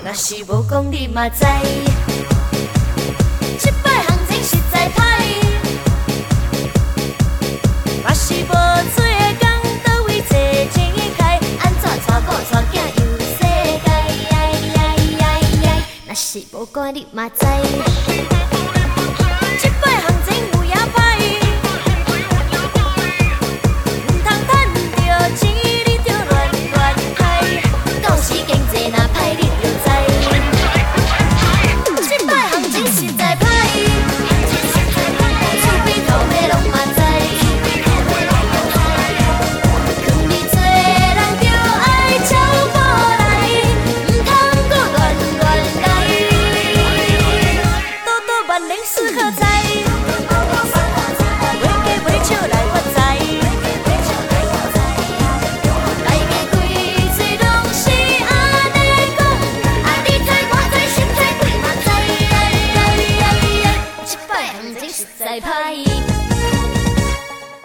若是无讲你嘛知，这摆行情实在歹，嘛是无做的工，倒位找钱开，安怎带某带囝游世界？若是无管你嘛知，这摆行情有影歹，唔通趁着钱你就乱开，到时经济若歹你就知。这摆行情实在歹，厝边头尾拢嘛知，劝你做人着爱照步来，唔通搁乱来，多多万能思好彩，买家买笑来发财。来个开嘴拢是安尼讲，啊你知我知心知鬼嘛知，这摆行情实在歹。